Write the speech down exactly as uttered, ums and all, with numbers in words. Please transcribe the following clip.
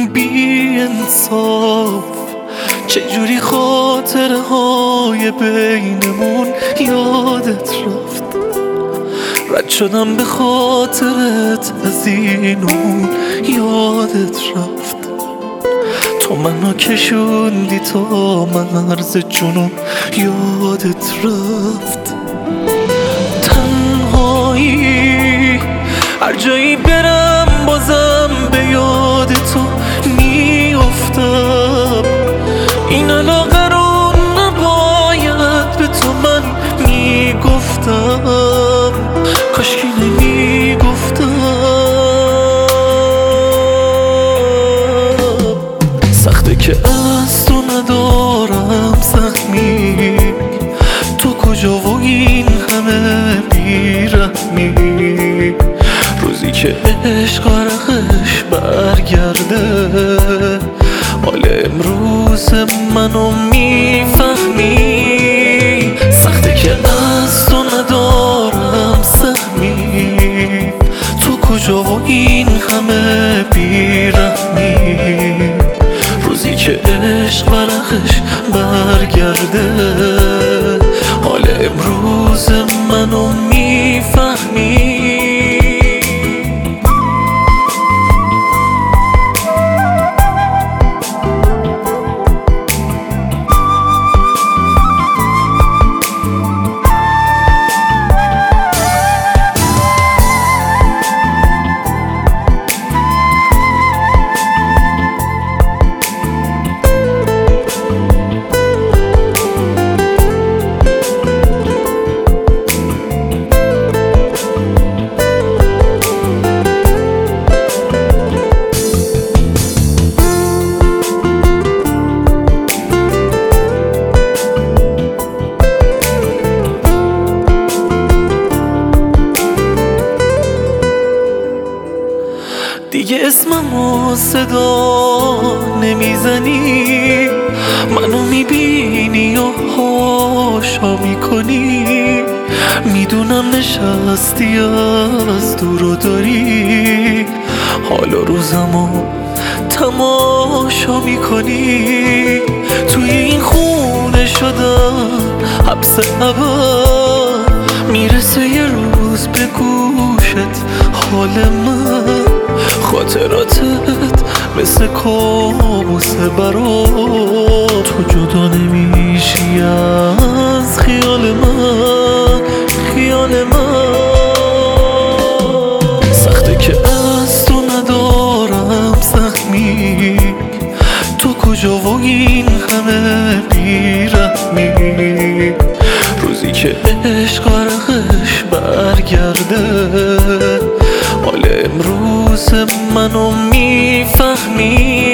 بی انصاف، چجوری خاطره های بینمون یادت رفت. رد شدم به خاطرت از اینون یادت رفت. تو منو کشوندی تا مرز جنون یادت رفت. تنهایی هر جایی برم بازم به یاد تو میافتم. این علاقه رو نباید به تو من میگفتم، کاشکی نمیگفتم. سخته که از تو ندارم سهمی، تو کجا و این همه بیرحمی. روزی که عشق ورقش برگرده حال امروز منو میفهمی. سخته که از تو ندارم سهمی، تو کجا و این همه بیرحمی. روزی که عشق ورقش برگرده حال امروز منو میفهمی. دیگه اسممو صدا نمیزنی، منو میبینی و هاشا میکنی. میدونم نشستی از دور و داری، حالا روزمو تماشا میکنی. توی این خونه شدم حبس ابد، میرسه یه روز به گوشت حال من. خاطراتت مثل کابوس برات، تو جدا نمیشی از خیال من، خیال من. سخته که از تو ندارم سهمی، تو کجا و این همه بیرحمی. روزی که عشق ورقش برگرده حال امروز منو میفهمی.